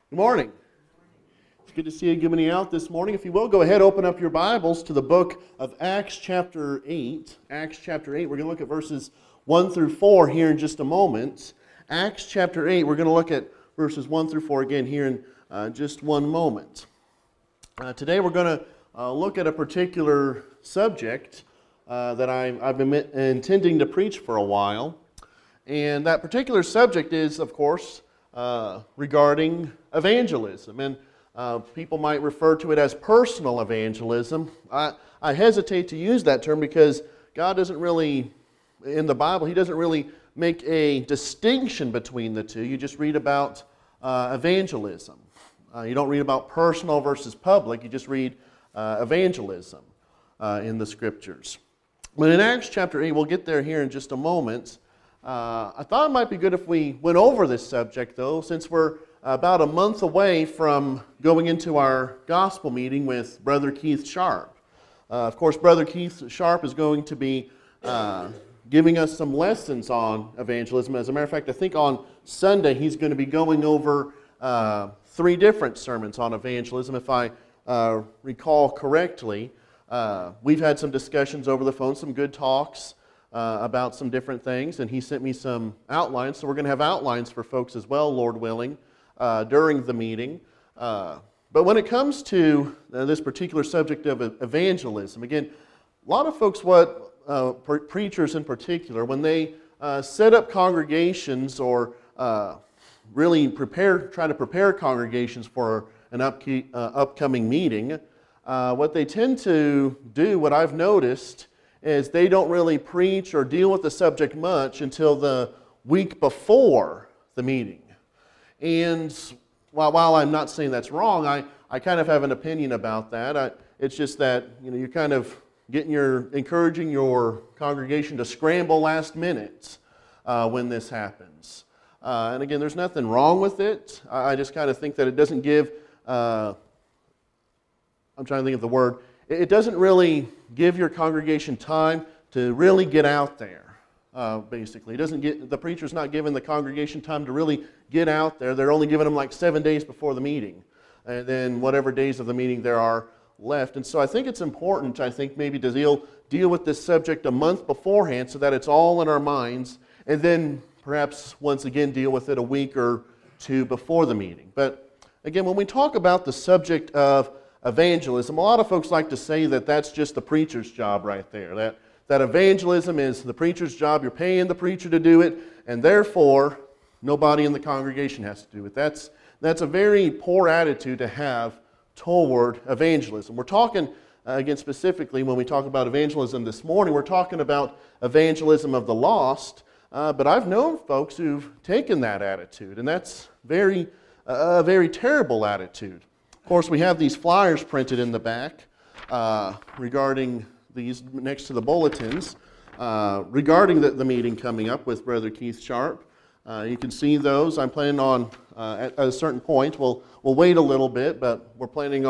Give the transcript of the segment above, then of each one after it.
Good morning. It's good to see you giving out this morning. If you will, go ahead, open up your Bibles to the book of Acts chapter 8. Acts chapter 8, we're going to look at verses 1 through 4 here in just a moment. Acts chapter 8, we're going to look at verses 1 through 4 again here in just one moment. Today we're going to look at a particular subject that I've been intending to preach for a while. And that particular subject is, of course, regarding evangelism. And people might refer to it as personal evangelism. I hesitate to use that term because God doesn't really, in the Bible, He doesn't really make a distinction between the two. You just read about evangelism. You don't read about personal versus public. You just read evangelism in the Scriptures. But in Acts chapter 8, we'll get there here in just a moment. I thought it might be good if we went over this subject, though, since we're about a month away from going into our gospel meeting with Brother Keith Sharp. Of course, Brother Keith Sharp is going to be giving us some lessons on evangelism. As a matter of fact, I think on Sunday he's going to be going over 3 different sermons on evangelism, if I recall correctly. We've had some discussions over the phone, some good talks about some different things, and he sent me some outlines, so we're going to have outlines for folks as well, Lord willing, during the meeting. But when it comes to this particular subject of evangelism, again, a lot of folks, preachers in particular, when they set up congregations or really try to prepare congregations for an upcoming meeting, what they tend to do, what I've noticed, is they don't really preach or deal with the subject much until the week before the meeting. And while I'm not saying that's wrong, I kind of have an opinion about that. It's just that you're kind of encouraging your congregation to scramble last minute when this happens. And again, there's nothing wrong with it. I just kind of think that it doesn't give, I'm trying to think of the word, it doesn't really give your congregation time to really get out there, basically. The preacher's not giving the congregation time to really get out there. They're only giving them like 7 days before the meeting, and then whatever days of the meeting there are left. And so I think it's important, maybe to deal with this subject a month beforehand so that it's all in our minds, and then perhaps once again deal with it a week or 2 before the meeting. But again, when we talk about the subject of evangelism, a lot of folks like to say that that's just the preacher's job right there. That evangelism is the preacher's job. You're paying the preacher to do it, and therefore nobody in the congregation has to do it. That's a very poor attitude to have toward evangelism. We're talking, again, specifically when we talk about evangelism this morning, we're talking about evangelism of the lost, but I've known folks who've taken that attitude, and that's a very terrible attitude. Of course, we have these flyers printed in the back regarding these next to the bulletins regarding the meeting coming up with Brother Keith Sharp. You can see those. I'm planning on, at a certain point, we'll wait a little bit, but I'm planning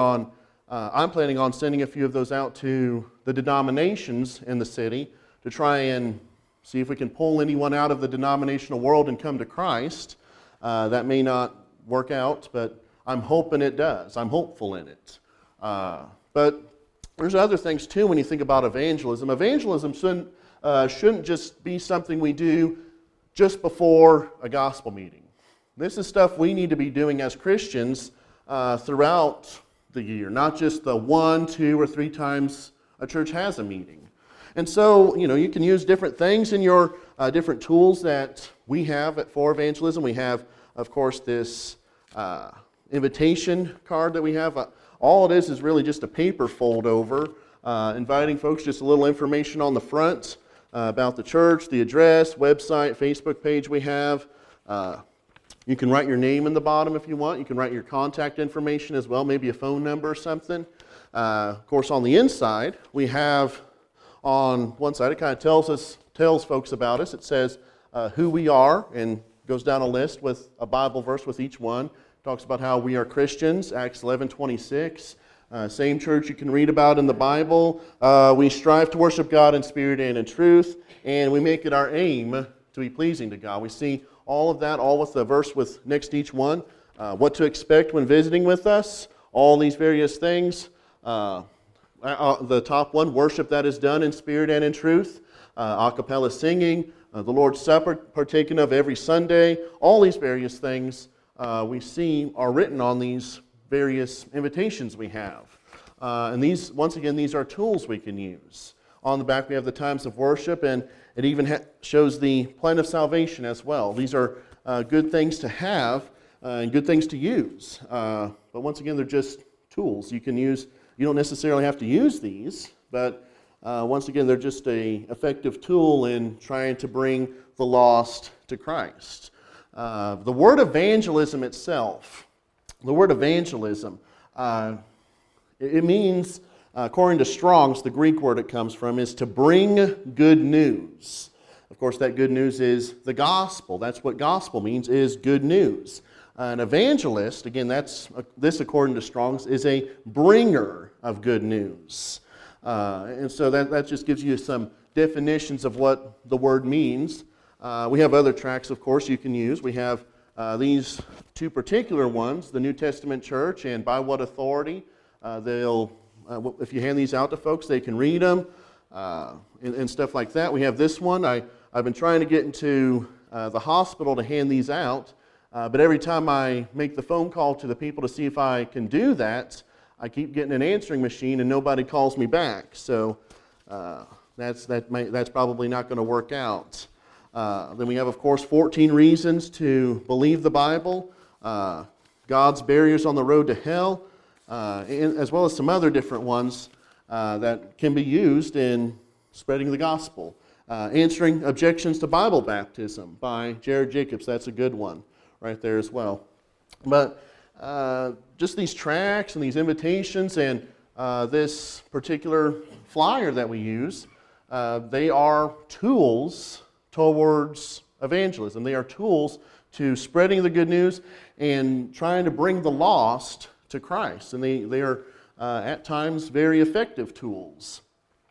on sending a few of those out to the denominations in the city to try and see if we can pull anyone out of the denominational world and come to Christ. That may not work out, but I'm hoping it does. I'm hopeful in it. But there's other things too when you think about evangelism. Evangelism shouldn't just be something we do just before a gospel meeting. This is stuff we need to be doing as Christians throughout the year, not just the 1, 2, or 3 times a church has a meeting. And so, you can use different things in your different tools that we have for evangelism. We have, of course, this invitation card that we have. All it is really just a paper fold over, inviting folks, just a little information on the front about the church, the address, website, Facebook page we have. You can write your name in the bottom if you want. You can write your contact information as well, maybe a phone number or something. Of course, on the inside, we have on one side, it kind of tells folks about us. It says who we are and goes down a list with a Bible verse with each one. Talks about how we are Christians, Acts 11:26. Same church you can read about in the Bible. We strive to worship God in spirit and in truth, and we make it our aim to be pleasing to God. We see all of that, all with the verse with next to each one. what to expect when visiting with us, all these various things. The top one, worship that is done in spirit and in truth, a cappella singing, the Lord's Supper partaken of every Sunday, all these various things we see are written on these various invitations we have. And these, once again, these are tools we can use. On the back we have the times of worship, and it even shows the plan of salvation as well. These are good things to have and good things to use. But once again, they're just tools you can use. You don't necessarily have to use these, but once again, they're just an effective tool in trying to bring the lost to Christ. The word evangelism itself, it means, according to Strong's, the Greek word it comes from, is to bring good news. Of course, that good news is the gospel. That's what gospel means, is good news. An evangelist, again, this according to Strong's, is a bringer of good news. And so that just gives you some definitions of what the word means. We have other tracts, of course, you can use. We have these two particular ones, the New Testament Church and By What Authority. If you hand these out to folks, they can read them and stuff like that. We have this one. I've been trying to get into the hospital to hand these out, but every time I make the phone call to the people to see if I can do that, I keep getting an answering machine and nobody calls me back. So that's probably not going to work out. Then we have, of course, 14 reasons to believe the Bible, God's barriers on the road to hell, as well as some other different ones that can be used in spreading the gospel. Answering Objections to Bible Baptism by Jared Jacobs. That's a good one right there as well. But just these tracts and these invitations and this particular flyer that we use, they are tools towards evangelism. They are tools to spreading the good news and trying to bring the lost to Christ. And they are at times very effective tools.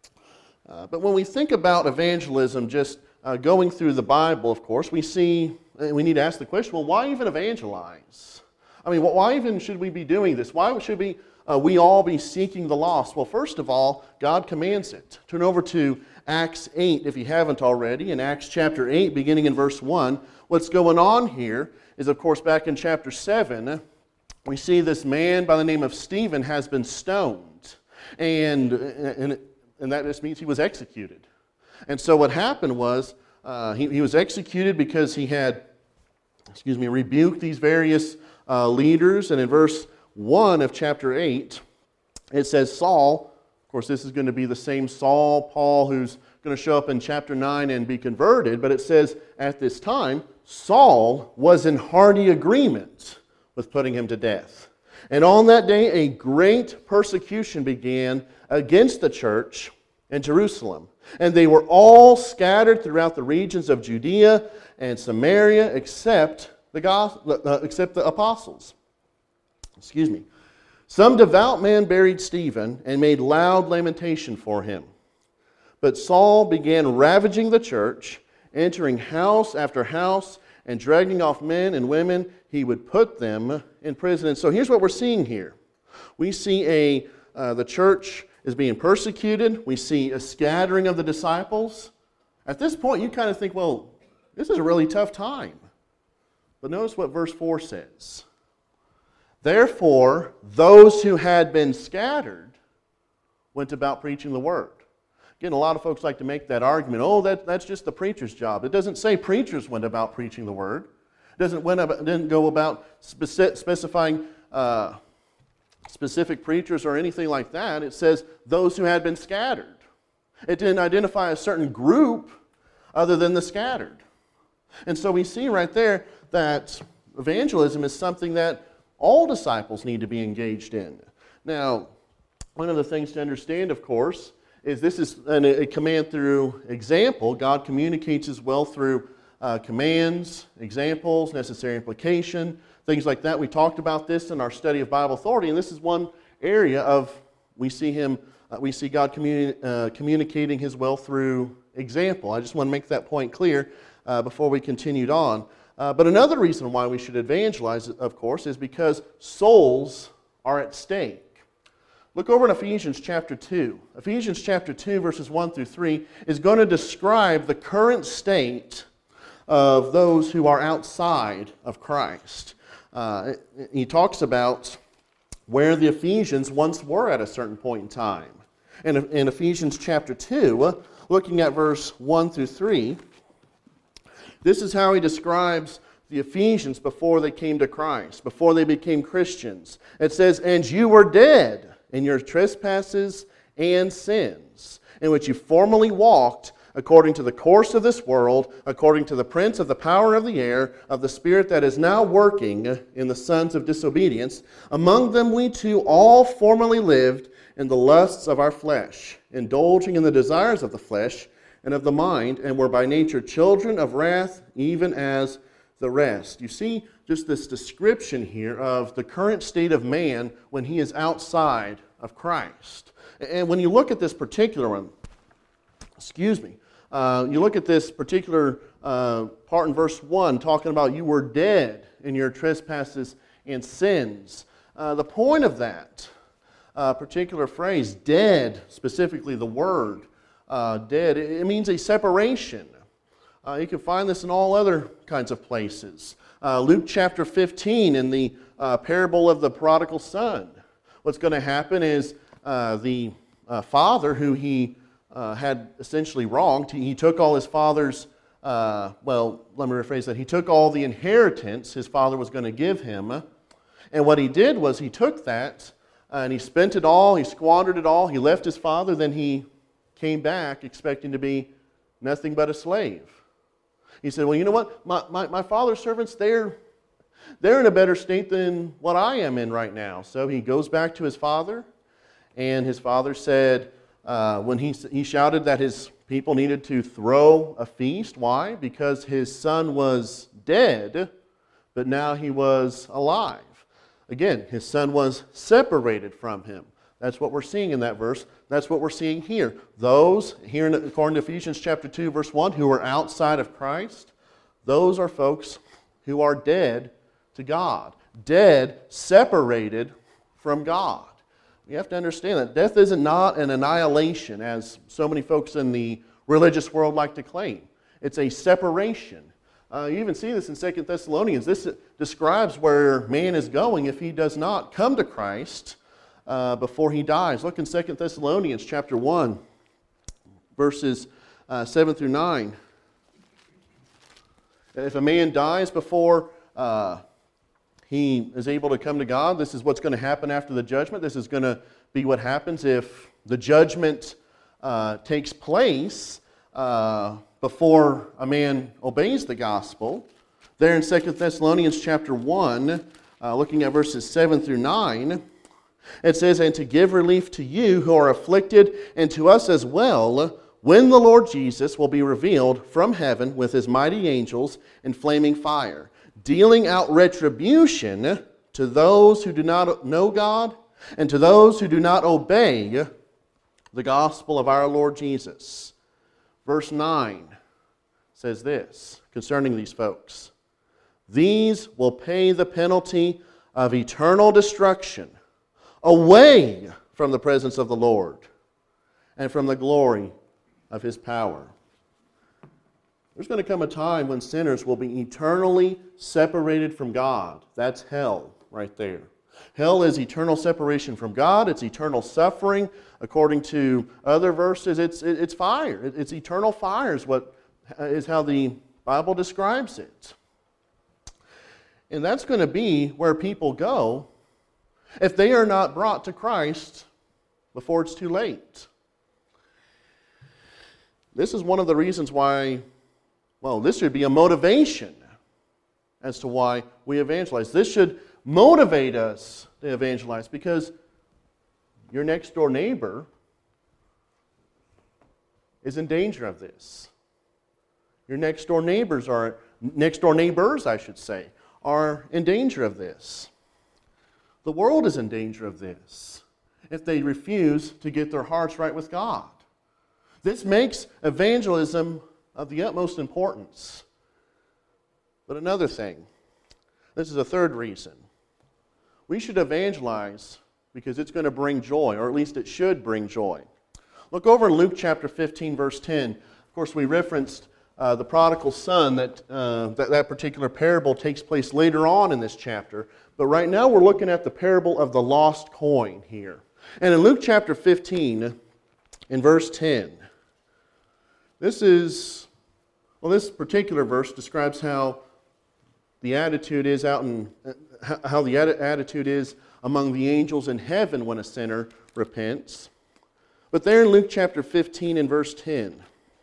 But when we think about evangelism, just going through the Bible, of course, we need to ask the question, well, why even evangelize? I mean, why even should we be doing this? Why should we all be seeking the lost? Well, first of all, God commands it. Turn over to Acts 8 if you haven't already. In Acts chapter 8, beginning in verse 1, what's going on here is, of course, back in chapter 7, we see this man by the name of Stephen has been stoned. And that just means he was executed. And so what happened was he was executed because he had, rebuked these various leaders. And in verse 1 of chapter 8, it says Saul, of course this is going to be the same Saul, Paul, who's going to show up in chapter 9 and be converted, but it says at this time, Saul was in hearty agreement with putting him to death. And on that day a great persecution began against the church in Jerusalem. And they were all scattered throughout the regions of Judea and Samaria except the apostles. Some devout man buried Stephen and made loud lamentation for him. But Saul began ravaging the church, entering house after house, and dragging off men and women. He would put them in prison. And so here's what we're seeing here. We see the church is being persecuted. We see a scattering of the disciples. At this point, you kind of think, well, this is a really tough time. But notice what verse 4 says. Therefore, those who had been scattered went about preaching the word. Again, a lot of folks like to make that argument, oh, that's just the preacher's job. It doesn't say preachers went about preaching the word. It didn't go about specifying specific preachers or anything like that. It says those who had been scattered. It didn't identify a certain group other than the scattered. And so we see right there that evangelism is something that all disciples need to be engaged in. Now, one of the things to understand, of course, is this is a command through example. God communicates as well through commands, examples, necessary implication, things like that. We talked about this in our study of Bible authority, and this is one area of we see God communicating His will through example. I just want to make that point clear before we continued on. But another reason why we should evangelize, of course, is because souls are at stake. Look over in Ephesians chapter 2. Ephesians chapter 2, verses 1 through 3, is going to describe the current state of those who are outside of Christ. He talks about where the Ephesians once were at a certain point in time. In Ephesians chapter 2, looking at verse 1 through 3, this is how he describes the Ephesians before they came to Christ, before they became Christians. It says, "And you were dead in your trespasses and sins, in which you formerly walked according to the course of this world, according to the prince of the power of the air, of the spirit that is now working in the sons of disobedience. Among them we too all formerly lived in the lusts of our flesh, indulging in the desires of the flesh and of the mind, and were by nature children of wrath, even as the rest." You see just this description here of the current state of man when he is outside of Christ. And when you look at this particular one, you look at this particular part in verse 1 talking about you were dead in your trespasses and sins. The point of that particular phrase, dead, specifically the word dead, it means a separation. You can find this in all other kinds of places. Luke chapter 15 in the parable of the prodigal son. What's going to happen is the father who he had essentially wronged, he took all his father's, let me rephrase that. He took all the inheritance his father was going to give him. And what he did was he took that and he spent it all, he squandered it all, he left his father, then he came back expecting to be nothing but a slave. He said, well, you know what? My father's servants, they're in a better state than what I am in right now. So he goes back to his father, and his father said, when he shouted that his people needed to throw a feast. Why? Because his son was dead, but now he was alive. Again, his son was separated from him. That's what we're seeing in that verse. That's what we're seeing here. Those, here according to Ephesians chapter 2, verse 1, who are outside of Christ, those are folks who are dead to God. Dead, separated from God. You have to understand that death isn't not an annihilation, as so many folks in the religious world like to claim. It's a separation. You even see this in 2 Thessalonians. This describes where man is going if he does not come to Christ before he dies. Look in 2 Thessalonians chapter 1, verses 7 through 9. If a man dies before he is able to come to God, this is what's going to happen after the judgment. This is going to be what happens if the judgment takes place before a man obeys the gospel. There in 2 Thessalonians chapter 1, looking at verses 7 through 9, it says, "And to give relief to you who are afflicted, and to us as well, when the Lord Jesus will be revealed from heaven with his mighty angels in flaming fire, dealing out retribution to those who do not know God, and to those who do not obey the gospel of our Lord Jesus." Verse 9 says this concerning these folks: "These will pay the penalty of eternal destruction away from the presence of the Lord and from the glory of his power." There's going to come a time when sinners will be eternally separated from God. That's hell right there. Hell is eternal separation from God. It's eternal suffering. According to other verses, it's fire. It's eternal fire is how the Bible describes it. And that's going to be where people go if they are not brought to Christ before it's too late. This is one of the reasons why, this should be a motivation as to why we evangelize. This should motivate us to evangelize, because your next door neighbor is in danger of this. Your next door neighbors, are in danger of this. The world is in danger of this if they refuse to get their hearts right with God. This makes evangelism of the utmost importance. But another thing, this is a third reason. We should evangelize because it's going to bring joy, or at least it should bring joy. Look over in Luke chapter 15, verse 10. Of course, we referenced the prodigal son, that particular parable takes place later on in this chapter. But right now we're looking at the parable of the lost coin here. And in Luke chapter 15, in verse 10, this particular verse describes how the attitude is attitude is among the angels in heaven when a sinner repents. But there in Luke chapter 15 and verse 10,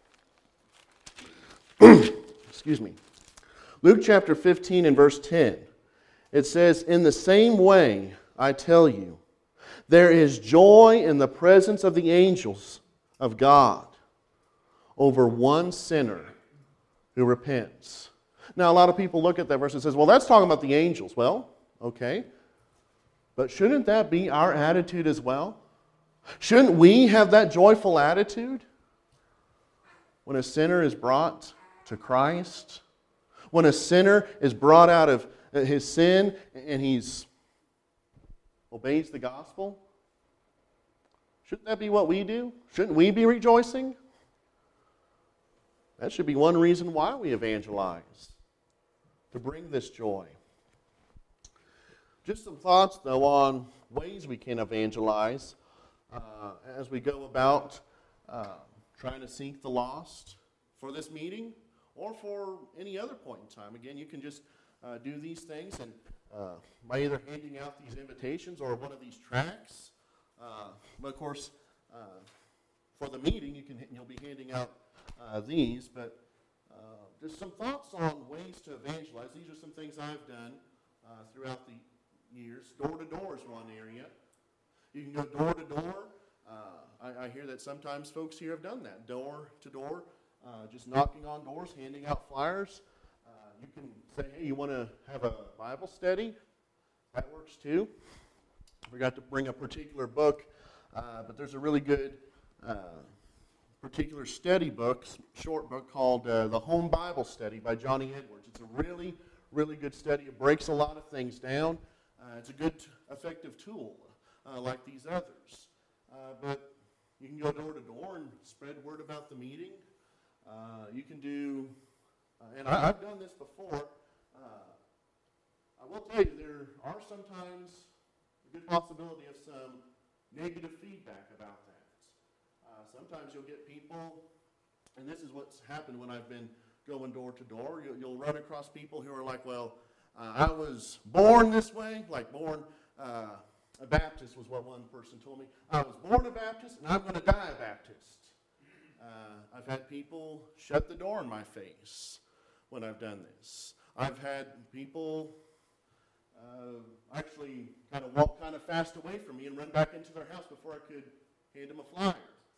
excuse me, Luke chapter 15 and verse 10, it says, "In the same way, I tell you, there is joy in the presence of the angels of God over one sinner who repents." Now, a lot of people look at that verse and says, well, that's talking about the angels. Well, okay. But shouldn't that be our attitude as well? Shouldn't we have that joyful attitude when a sinner is brought to Christ? When a sinner is brought out of his sin and he's obeys the gospel? Shouldn't that be what we do? Shouldn't we be rejoicing? That should be one reason why we evangelize, to bring this joy. Just some thoughts, though, on ways we can evangelize as we go about trying to seek the lost for this meeting or for any other point in time. Again, you can just do these things and by either handing out these invitations or one of these tracts. But of course, for the meeting, you'll be handing out these. But just some thoughts on ways to evangelize. These are some things I've done throughout the years. Door to door is one area. You can go door to door. I hear that sometimes folks here have done that. Door to door, just knocking on doors, handing out flyers. You can say, hey, you want to have a Bible study? That works too. I forgot to bring a particular book, but there's a really good particular study book, short book called The Home Bible Study by Johnny Edwards. It's a really, really good study. It breaks a lot of things down. It's a good, effective tool like these others. But you can go door to door and spread word about the meeting. You can do, and I've done this before. I will tell you, there are sometimes a good possibility of some negative feedback about that. Sometimes you'll get people, and this is what's happened when I've been going door to door. You'll run across people who are like, well, I was born this way, like born a Baptist was what one person told me. I was born a Baptist, and I'm going to die a Baptist. I've had people shut the door in my face when I've done this. I've had people actually kind of walk kind of fast away from me and run back into their house before I could hand them a flyer.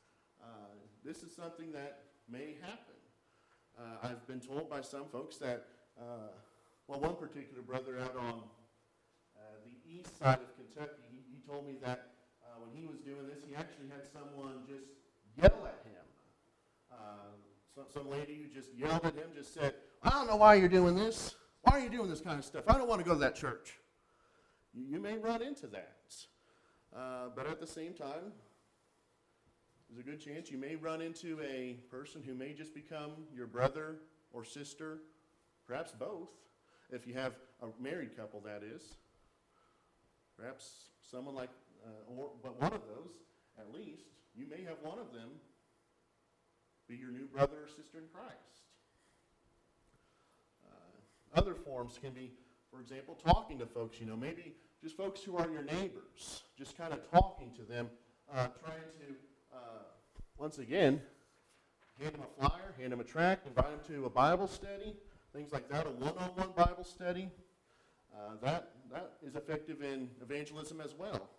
This is something that may happen. I've been told by some folks that, one particular brother out on the east side of Kentucky, he told me that when he was doing this, he actually had someone just yell at him. Some lady who just yelled at him just said, I don't know why you're doing this. Why are you doing this kind of stuff? I don't want to go to that church. You may run into that. But at the same time, there's a good chance you may run into a person who may just become your brother or sister, perhaps both, if you have a married couple, that is. Perhaps someone like, but one of those, at least, you may have one of them be your new brother or sister in Christ. Other forms can be, for example, talking to folks, maybe just folks who are your neighbors, just kind of talking to them, trying to, once again, hand them a flyer, hand them a tract, invite them to a Bible study, things like that, a one-on-one Bible study. That is effective in evangelism as well.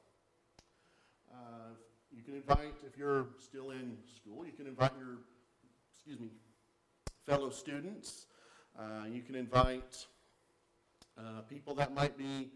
You can invite, if you're still in school, you can invite your, fellow students. You can invite people that might be,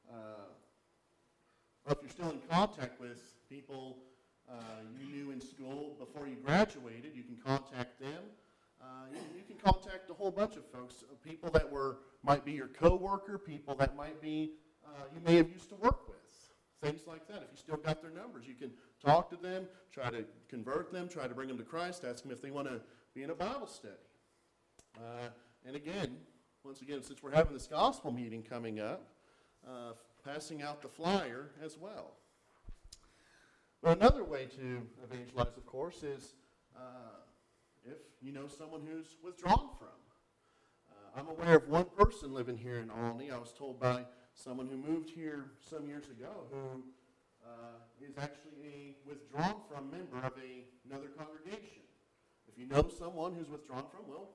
if you're still in contact with people you knew in school before you graduated, you can contact them. You can contact a whole bunch of folks, people that might be your coworker, people that might be you may have used to work with, things like that. If you still got their numbers, you can talk to them, try to convert them, try to bring them to Christ, ask them if they want to be in a Bible study. And again, once again, since we're having this gospel meeting coming up, passing out the flyer as well. But another way to evangelize, of course, is if you know someone who's withdrawn from. I'm aware of one person living here in Olney. I was told by someone who moved here some years ago who is actually a withdrawn from member of another congregation. If you know someone who's withdrawn from, well,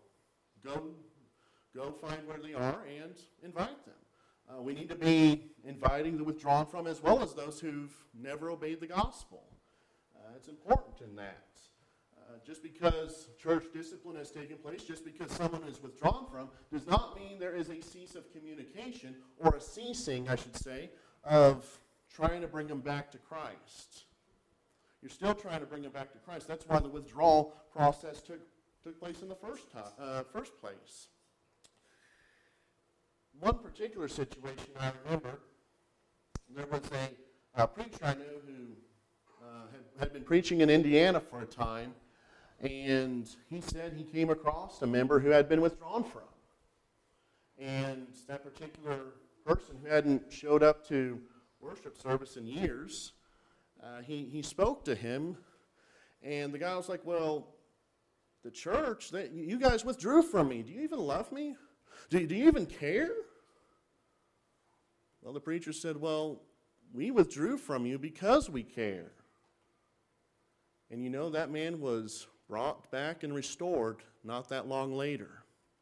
go find where they are and invite them. We need to be inviting the withdrawn from as well as those who've never obeyed the gospel. It's important in that. Just because church discipline has taken place, just because someone is withdrawn from, does not mean there is a cease of communication, or a ceasing, I should say, of trying to bring them back to Christ. You're still trying to bring them back to Christ. That's why the withdrawal process took place in the first place. One particular situation I remember, there was a preacher I knew who had been preaching in Indiana for a time, and he said he came across a member who had been withdrawn from. And that particular person who hadn't showed up to worship service in years, he spoke to him, and the guy was like, well, the church, you guys withdrew from me. Do you even love me? Do you even care? Well, the preacher said, well, we withdrew from you because we care. And you know, that man was brought back and restored not that long later.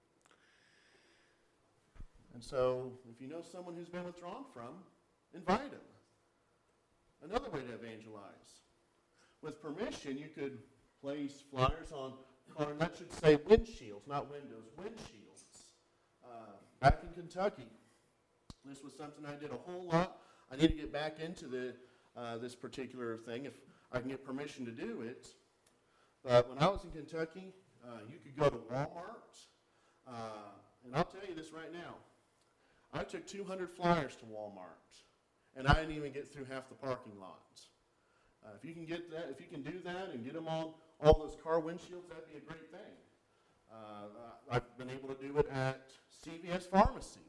And so, if you know someone who's been withdrawn from, invite them. Another way to evangelize. With permission, you could place flyers on, that should say windshields, not windows, windshields. Back in Kentucky, this was something I did a whole lot. I need to get back into this particular thing if I can get permission to do it. But when I was in Kentucky, you could go to Walmart, and I'll tell you this right now. I took 200 flyers to Walmart, and I didn't even get through half the parking lot. If you can get that, if you can do that and get them on all those car windshields, that'd be a great thing. I've been able to do it at CVS Pharmacy.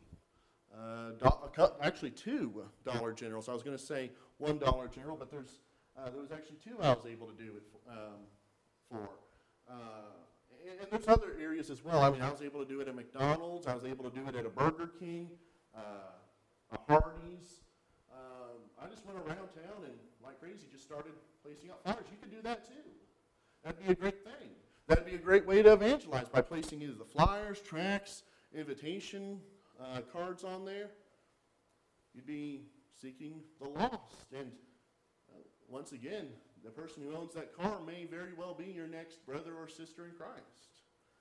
Actually, two Dollar Generals. I was going to say one Dollar General, but there was actually two I was able to do it for. And there's other areas as well. I mean, I was able to do it at McDonald's. I was able to do it at a Burger King, a Hardee's. I just went around town and, like crazy, just started placing out flyers. You could do that too. That'd be a great thing. That'd be a great way to evangelize by placing either the flyers, tracts, invitation cards on there. You'd be seeking the lost. And once again, the person who owns that car may very well be your next brother or sister in Christ.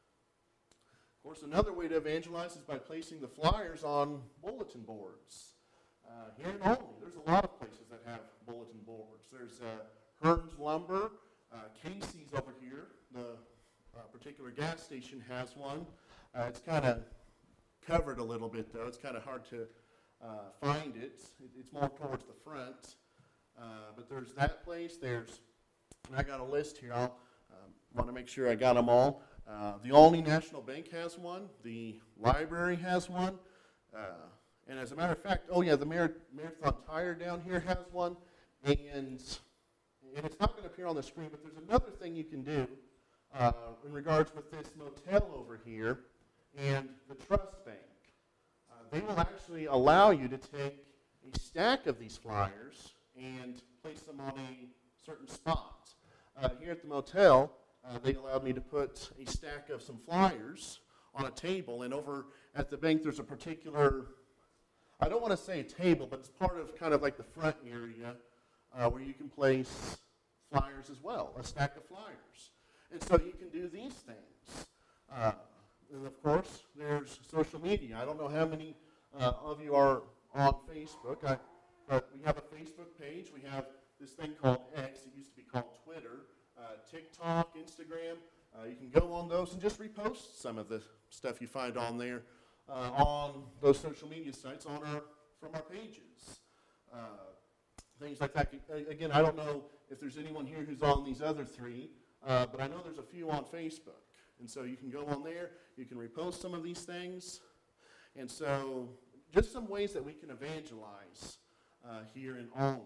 Of course, another way to evangelize is by placing the flyers on bulletin boards. Here in Olney, there's a lot of places that have bulletin boards. There's Hearns Lumber, Casey's over here. The particular gas station has one. It's kind of covered a little bit, though. It's kind of hard to find it. It's more towards the front. But there's that place. And I got a list here. I want to make sure I got them all. The Olney National Bank has one. The library has one. And as a matter of fact, the Marathon Tire down here has one. And it's not going to appear on the screen, but there's another thing you can do in regards with this motel over here and the Trust Bank. They will actually allow you to take a stack of these flyers and place them on a certain spot. Here at the motel, they allowed me to put a stack of some flyers on a table, and over at the bank there's a particular, I don't want to say a table, but it's part of kind of like the front area where you can place flyers as well, a stack of flyers. And so you can do these things. And of course, there's social media. I don't know how many of you are on Facebook, but we have a Facebook page. We have this thing called X. It used to be called Twitter, TikTok, Instagram. You can go on those and just repost some of the stuff you find on there on those social media sites from our pages. Things like that. Again, I don't know if there's anyone here who's on these other three, but I know there's a few on Facebook. And so you can go on there, you can repost some of these things. And so just some ways that we can evangelize here in Olney.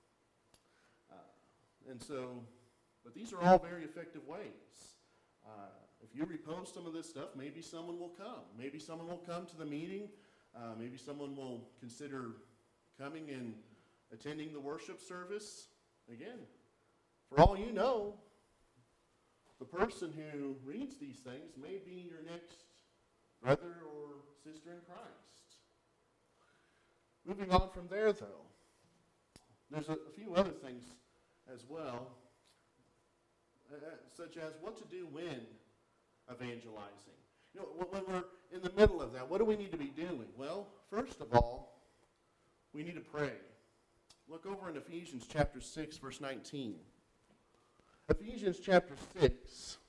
But these are all very effective ways. If you repost some of this stuff, maybe someone will come. Maybe someone will come to the meeting. Maybe someone will consider coming and attending the worship service. Again, for all you know, the person who reads these things may be your next brother or sister in Christ. Moving on from there, though, there's a few other things as well, such as what to do when evangelizing. You know, when we're in the middle of that, what do we need to be doing? Well, first of all, we need to pray. Look over in Ephesians chapter 6, verse 19. Ephesians chapter 6,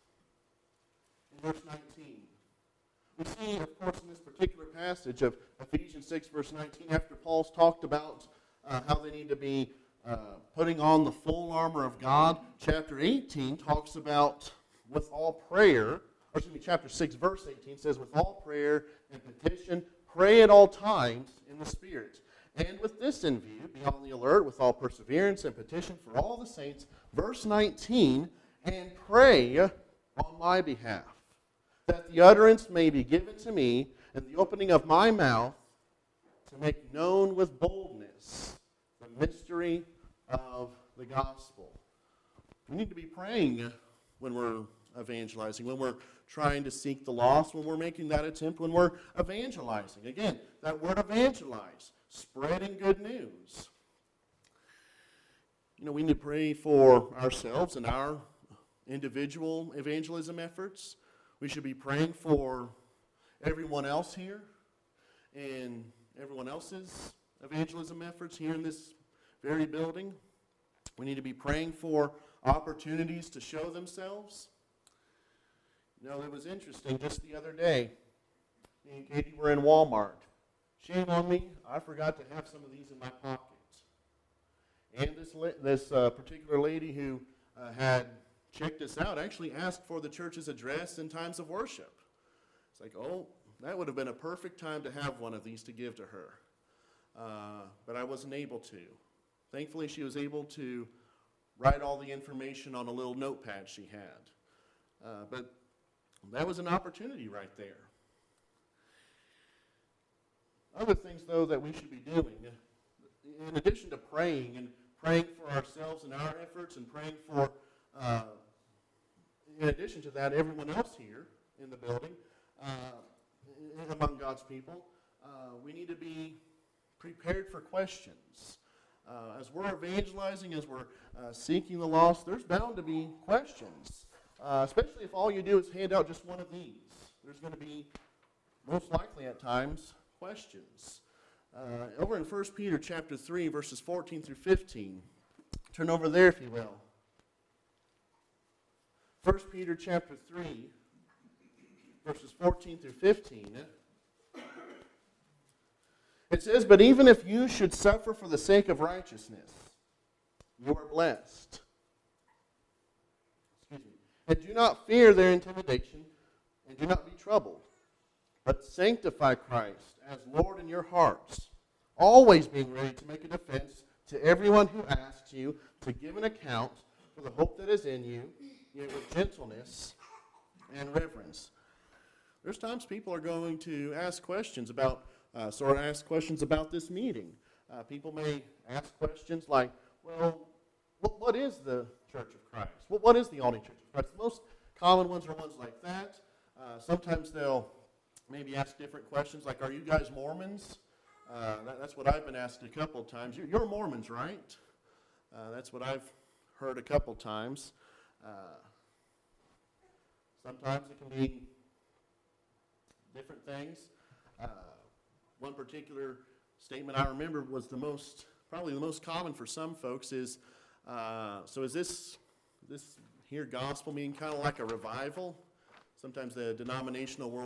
verse 19. We see, of course, in this particular passage of Ephesians 6, verse 19, after Paul's talked about how they need to be putting on the full armor of God, chapter 18 talks about with all prayer, chapter 6, verse 18 says, with all prayer and petition, pray at all times in the Spirit. And with this in view, be on the alert with all perseverance and petition for all the saints. Verse 19, and pray on my behalf, that the utterance may be given to me, and the opening of my mouth to make known with boldness the mystery of the gospel. We need to be praying when we're evangelizing, when we're trying to seek the lost, when we're making that attempt, when we're evangelizing. Again, that word evangelize, spreading good news. You know, we need to pray for ourselves and our individual evangelism efforts. We should be praying for everyone else here and everyone else's evangelism efforts here in this very building. We need to be praying for opportunities to show themselves. You know, it was interesting just the other day. Me and Katie were in Walmart. Shame on me, I forgot to have some of these in my pocket. And this particular lady who had checked us out actually asked for the church's address and times of worship. It's like, oh, that would have been a perfect time to have one of these to give to her. But I wasn't able to. Thankfully, she was able to write all the information on a little notepad she had. But that was an opportunity right there. Other things, though, that we should be doing, in addition to praying and praying for ourselves and our efforts and praying for, in addition to that, everyone else here in the building, among God's people, we need to be prepared for questions. As we're evangelizing, as we're seeking the lost, there's bound to be questions, especially if all you do is hand out just one of these. There's going to be, most likely at times, questions. Over in 1 Peter chapter 3, verses 14 through 15. Turn over there, if you will. 1 Peter chapter 3, verses 14 through 15. It says, but even if you should suffer for the sake of righteousness, you are blessed. And do not fear their intimidation, and do not be troubled, but sanctify Christ as Lord in your hearts, always being ready to make a defense to everyone who asks you to give an account for the hope that is in you, yet with gentleness and reverence. There's times people are going to ask questions about this meeting. People may ask questions like, well, what is the Church of Christ? What is the Olney Church of Christ? The most common ones are ones like that. Sometimes they'll maybe ask different questions like, are you guys Mormons? That's what I've been asked a couple of times. You're Mormons, right? That's what I've heard a couple of times. Sometimes it can be different things. One particular statement I remember was probably the most common for some folks is, so is this hear gospel meaning kind of like a revival. Sometimes the denominational world